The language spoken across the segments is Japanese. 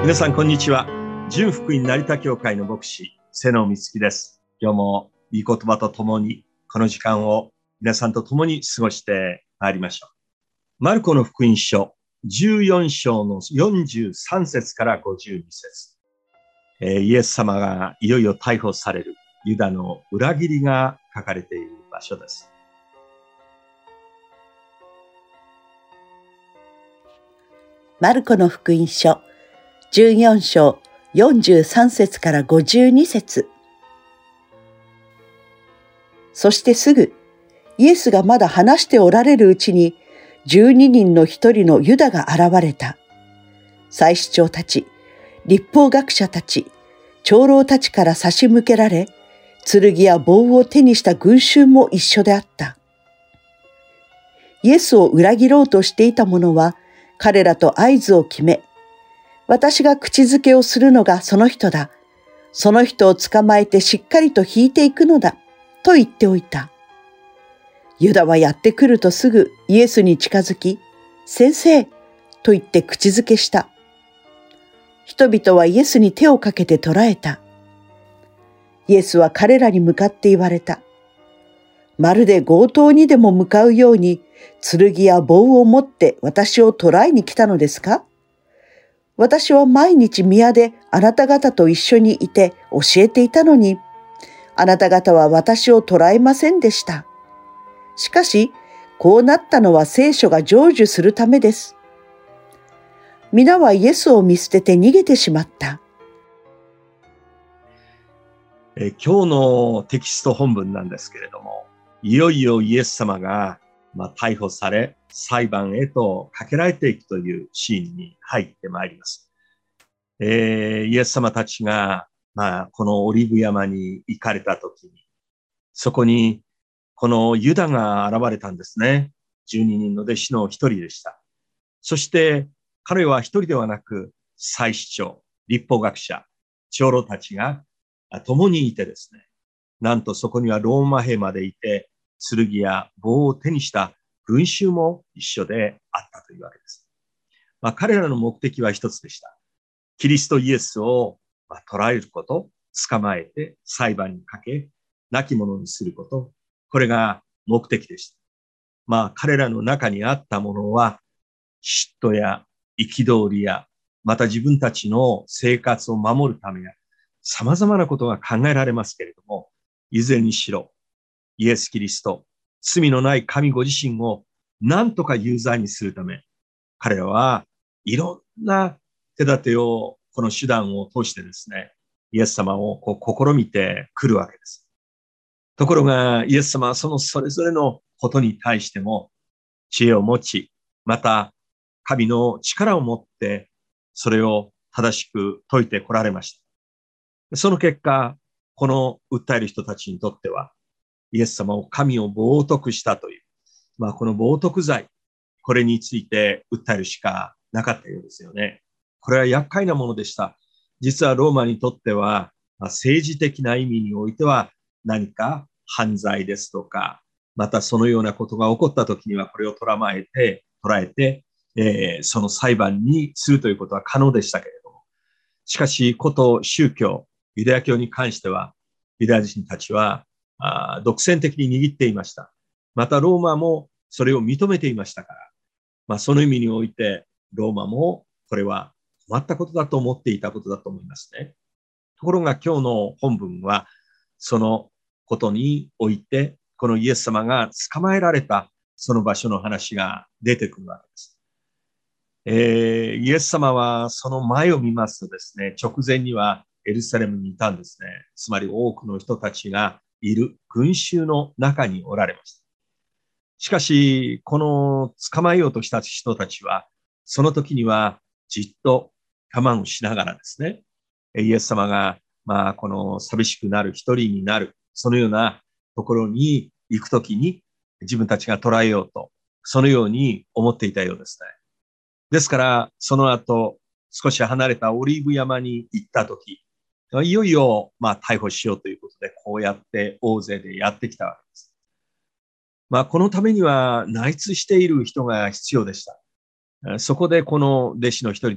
皆さん、こんにちは。純福音成田教会の牧師、瀬野光希です。今日も御言葉とともに、この時間を皆さんと共に過ごしてまいりましょう。マルコの福音書、14章の43節から52節。イエス様がいよいよ逮捕されるユダの裏切りが書かれている場所です。 マルコの福音書14章43節から52節。そしてすぐ、イエスがまだ話しておられるうちに、12人の一人のユダが現れた。祭司長たち、律法学者たち、長老たちから差し向けられ、剣や棒を手にした群衆も一緒であった。イエスを裏切ろうとしていた者は、彼らと合図を決め、私が口づけをするのがその人だ。その人を捕まえてしっかりと引いていくのだ。と言っておいた。ユダはやってくるとすぐイエスに近づき、先生と言って口づけした。人々はイエスに手をかけて捕らえた。イエスは彼らに向かって言われた。まるで強盗にでも向かうように、剣や棒を持って私を捕らえに来たのですか？私は毎日宮であなた方と一緒にいて教えていたのに、あなた方は私を捕らえませんでした。しかし、こうなったのは聖書が成就するためです。皆はイエスを見捨てて逃げてしまった。 今日のテキスト本文なんですけれども、いよいよイエス様が逮捕され、裁判へとかけられていくというシーンに入ってまいります。イエス様たちが、このオリーブ山に行かれたときに、そこにこのユダが現れたんですね。12人の弟子の一人でした。そして彼は一人ではなく、祭司長、律法学者、長老たちが共にいてですね、なんとそこにはローマ兵までいて、剣や棒を手にした群衆も一緒であったというわけです。彼らの目的は一つでした。キリストイエスを捕らえること、捕まえて裁判にかけ、亡き者にすること、これが目的でした。彼らの中にあったものは、嫉妬や憤りや、また自分たちの生活を守るためや、様々なことが考えられますけれども、いずれにしろ、イエス・キリスト、罪のない神ご自身を何とか有罪にするため、彼らはいろんな手立てを、この手段を通してですね、イエス様を試みてくるわけです。ところが、イエス様はそのそれぞれのことに対しても、知恵を持ち、また神の力を持って、それを正しく説いてこられました。その結果、この訴える人たちにとっては、イエス様を神を冒涜したという、この冒涜罪、これについて訴えるしかなかったようですよね。これは厄介なものでした。実はローマにとっては、政治的な意味においては何か犯罪ですとか、またそのようなことが起こったときにはこれを捉えて、その裁判にするということは可能でしたけれども、しかし、こと宗教、ユダヤ教に関しては、ユダヤ人たちは独占的に握っていました。またローマもそれを認めていましたから、その意味においてローマもこれは困ったことだと思っていたことだと思いますね。ところが今日の本文はそのことにおいてこのイエス様が捕まえられたその場所の話が出てくるわけです。イエス様はその前を見ますとですね、直前にはエルサレムにいたんですね。つまり多くの人たちがいる群衆の中におられました。しかし、この捕まえようとした人たちは、その時にはじっと我慢をしながらですね、イエス様が、この寂しくなる一人になる、そのようなところに行く時に自分たちが捉えようと、そのように思っていたようですね。ですから、その後、少し離れたオリーブ山に行った時、いよいよ、逮捕しようということで、こうやって大勢でやってきたわけです。このためには内通している人が必要でした。そこでこの弟子の一人であっ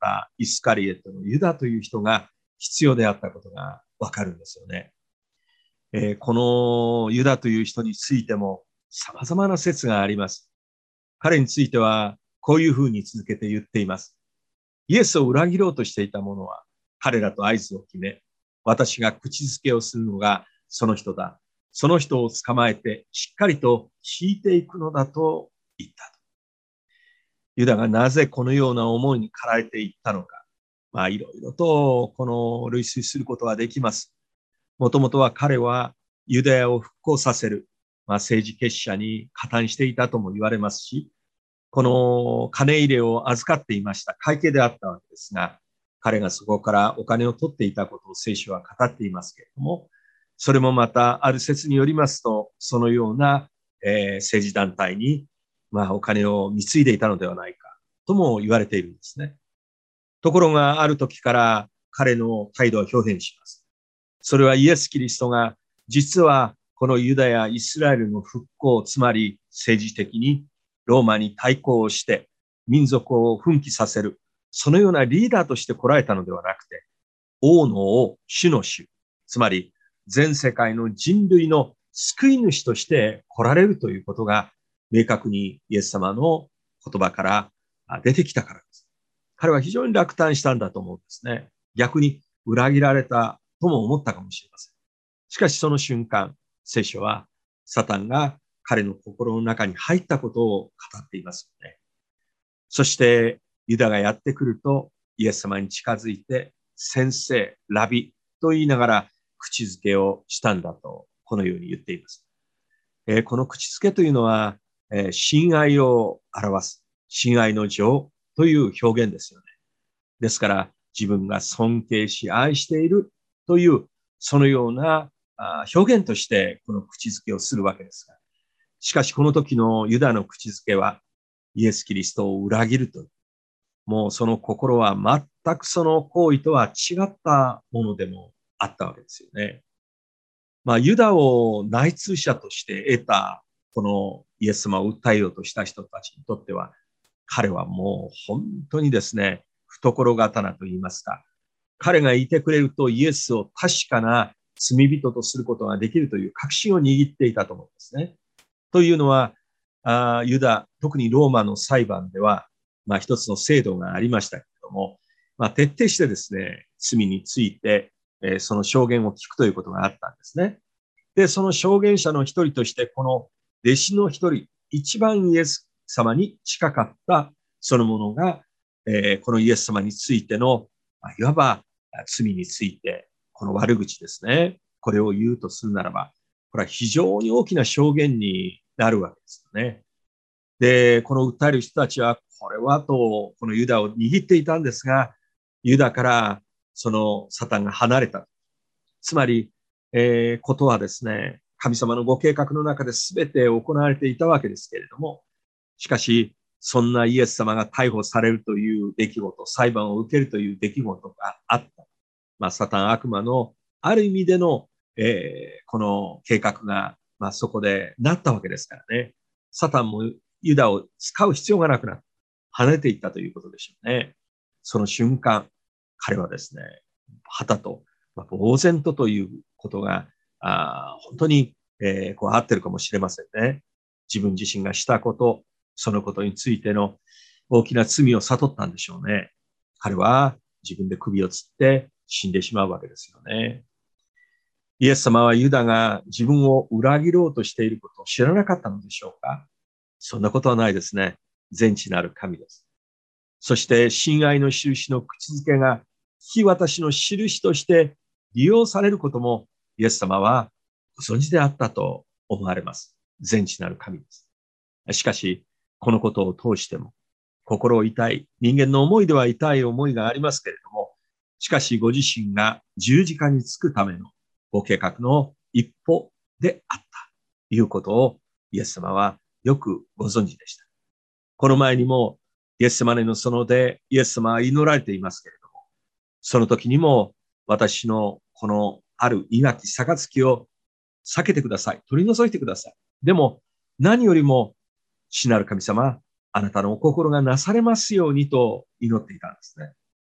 ったイスカリエトのユダという人が必要であったことがわかるんですよね。このユダという人についても様々な説があります。彼についてはこういうふうに続けて言っています。イエスを裏切ろうとしていた者は彼らと合図を決め、私が口づけをするのがその人だ。その人を捕まえてしっかりと引いていくのだと言った。ユダがなぜこのような思いに駆られていったのか。いろいろとこの類推することができます。もともとは彼はユダヤを復興させる、政治結社に加担していたとも言われますし、この金入れを預かっていました会計であったわけですが、彼がそこからお金を取っていたことを聖書は語っていますけれども、それもまたある説によりますと、そのような、政治団体に、お金を貢いでいたのではないかとも言われているんですね。ところがある時から彼の態度は表変します。それはイエス・キリストが実はこのユダヤ・イスラエルの復興、つまり政治的にローマに対抗して民族を奮起させる、そのようなリーダーとして来られたのではなくて、王の王、主の主、つまり全世界の人類の救い主として来られるということが明確にイエス様の言葉から出てきたからです。彼は非常に落胆したんだと思うんですね。逆に裏切られたとも思ったかもしれません。しかしその瞬間、聖書はサタンが彼の心の中に入ったことを語っていますよね。そしてユダがやってくるとイエス様に近づいて先生、ラビと言いながら口づけをしたんだとこのように言っています。この口づけというのは、親愛を表す親愛の情という表現ですよね。ですから自分が尊敬し愛しているというそのような表現としてこの口づけをするわけですが、しかしこの時のユダの口づけはイエス・キリストを裏切るという、もうその心は全くその行為とは違ったものでもあったわけですよね。ユダを内通者として得たこのイエス様を訴えようとした人たちにとっては、彼はもう本当にですね、懐刀と言いますか、彼がいてくれるとイエスを確かな罪人とすることができるという確信を握っていたと思うんですね。というのは、ユダ、特にローマの裁判では、一つの制度がありましたけれども、徹底してですね、罪について、その証言を聞くということがあったんですね。で、その証言者の一人として、この弟子の一人、一番イエス様に近かったそのものが、このイエス様についての、いわば罪について、この悪口ですね。これを言うとするならば、これは非常に大きな証言になるわけですよね。で、この訴える人たちは、これはと、このユダを握っていたんですが、ユダからそのサタンが離れた。つまり、ことはですね、神様のご計画の中で全て行われていたわけですけれども、しかし、そんなイエス様が逮捕されるという出来事、裁判を受けるという出来事があった。サタン悪魔のある意味での、この計画が、そこでなったわけですからね。サタンもユダを使う必要がなくなった。離れていったということでしょうね。その瞬間、彼はですね、旗と、呆然ということが、本当に、合ってるかもしれませんね。自分自身がしたこと、そのことについての大きな罪を悟ったんでしょうね。彼は自分で首を吊って死んでしまうわけですよね。イエス様はユダが自分を裏切ろうとしていることを知らなかったのでしょうか？そんなことはないですね。全知なる神です。そして親愛の印の口づけが引き渡しの印として利用されることもイエス様はご存知であったと思われます。全知なる神です。しかし、このことを通しても心痛い、人間の思いでは痛い思いがありますけれども、しかしご自身が十字架につくためのご計画の一歩であったということをイエス様はよくご存知でした。この前にもイエス様の園でイエス様は祈られていますけれども、その時にも私のこのある苦き杯を避けてください。取り除いてください。でも何よりも主なる神様、あなたのお心がなされますようにと祈っていたんですね。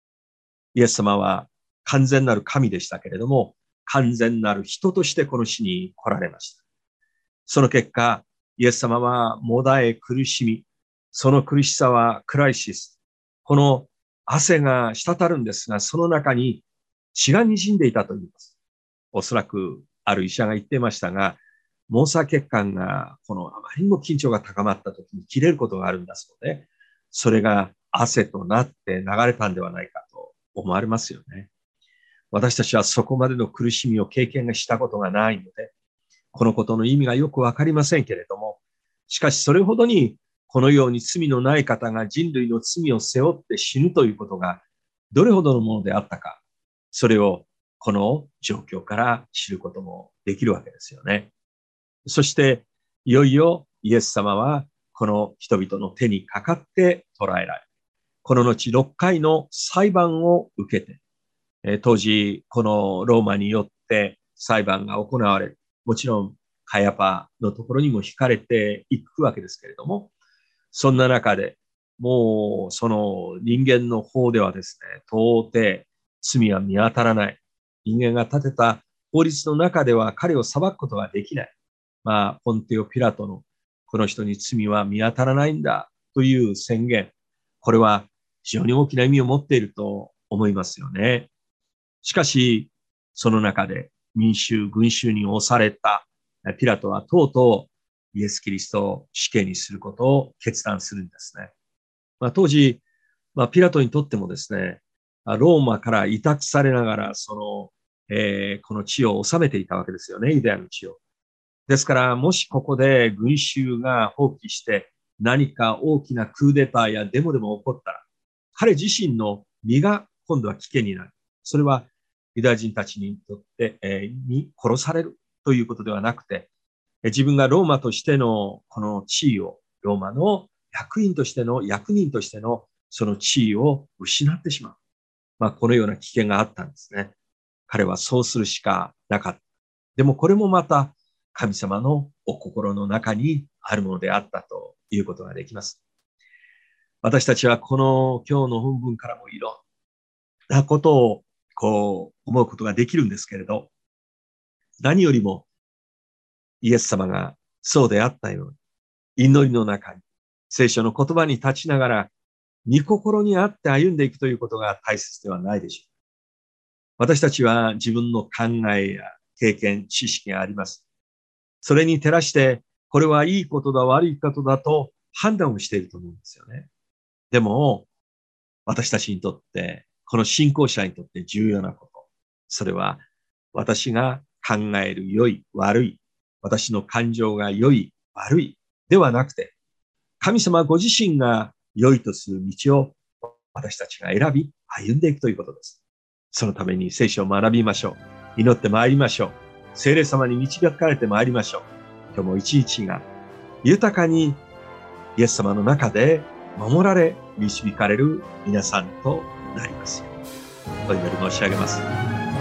イエス様は完全なる神でしたけれども、完全なる人としてこの地に来られました。その結果、イエス様はもだえ苦しみ、その苦しさはクライシス。この汗が滴るんですが、その中に血が滲んでいたと言います。おそらくある医者が言っていましたが、毛細血管があまりにも緊張が高まった時に切れることがあるんだそうで、それが汗となって流れたんではないかと思われますよね。私たちはそこまでの苦しみを経験したことがないので、このことの意味がよくわかりませんけれども、しかしそれほどにこのように罪のない方が人類の罪を背負って死ぬということがどれほどのものであったか、それをこの状況から知ることもできるわけですよね。そしていよいよイエス様はこの人々の手にかかって捕らえられ、この後6回の裁判を受けて、当時このローマによって裁判が行われる。もちろんカヤパのところにも惹かれていくわけですけれども、そんな中でもうその人間の方ではですね、到底罪は見当たらない。人間が立てた法律の中では彼を裁くことができない。ポンテオ・ピラトのこの人に罪は見当たらないんだという宣言。これは非常に大きな意味を持っていると思いますよね。しかし、その中で民衆、群衆に押されたピラトはとうとうイエス・キリストを死刑にすることを決断するんですね。当時、ピラトにとってもですね、ローマから委託されながら、この地を治めていたわけですよね、ユダヤの地を。ですから、もしここで群衆が放棄して何か大きなクーデターやデモでも起こったら、彼自身の身が今度は危険になる。それはユダヤ人たちにとって、に殺されるということではなくて、自分がローマとしてのこの地位を、ローマの役人としてのその地位を失ってしまう。このような危険があったんですね。彼はそうするしかなかった。でもこれもまた神様のお心の中にあるものであったということができます。私たちはこの今日の本文からもいろんなことを思うことができるんですけれど、何よりもイエス様がそうであったように、祈りの中に、聖書の言葉に立ちながら、御心にあって歩んでいくということが大切ではないでしょう。私たちは自分の考えや経験、知識があります。それに照らして、これはいいことだ、悪いことだと判断をしていると思うんですよね。でも、私たちにとって、この信仰者にとって重要なこと。それは、私が考える良い、悪い、私の感情が良い、悪い、ではなくて、神様ご自身が良いとする道を私たちが選び、歩んでいくということです。そのために聖書を学びましょう。祈ってまいりましょう。聖霊様に導かれてまいりましょう。今日も一日が豊かにイエス様の中で守られ、導かれる皆さんとなります。お祈り申し上げます。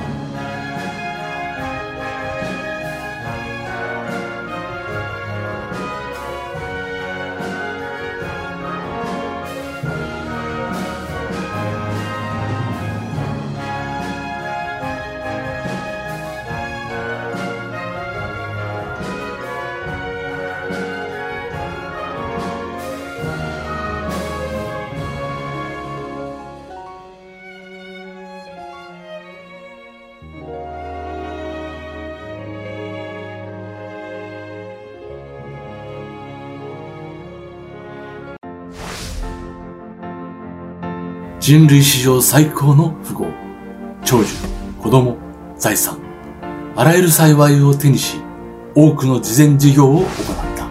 人類史上最高の富豪、長寿、子供、財産、あらゆる幸いを手にし、多くの慈善事業を行った。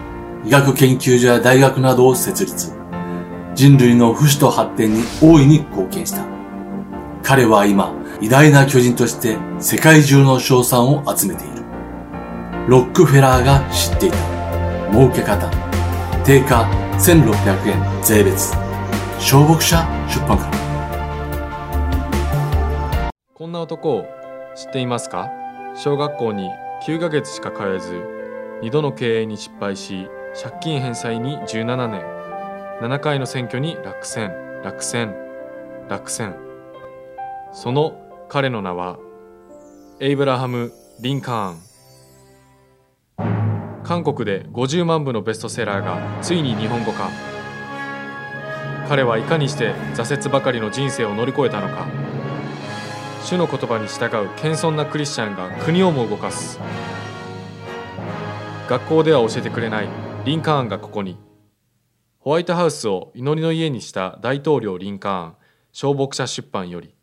医学研究所や大学などを設立。人類の不死と発展に大いに貢献した。彼は今、偉大な巨人として世界中の称賛を集めている。ロックフェラーが知っていた。儲け方。定価1600円税別。小牧者出版から。 こんな男を知っていますか？小学校に9ヶ月しか通えず、2度の経営に失敗し、借金返済に17年、7回の選挙に落選。 その彼の名はエイブラハム・リンカーン。韓国で50万部のベストセラーがついに日本語化。彼はいかにして挫折ばかりの人生を乗り越えたのか。主の言葉に従う謙遜なクリスチャンが国をも動かす。学校では教えてくれないリンカーンがここに。ホワイトハウスを祈りの家にした大統領リンカーン、小牧者出版より。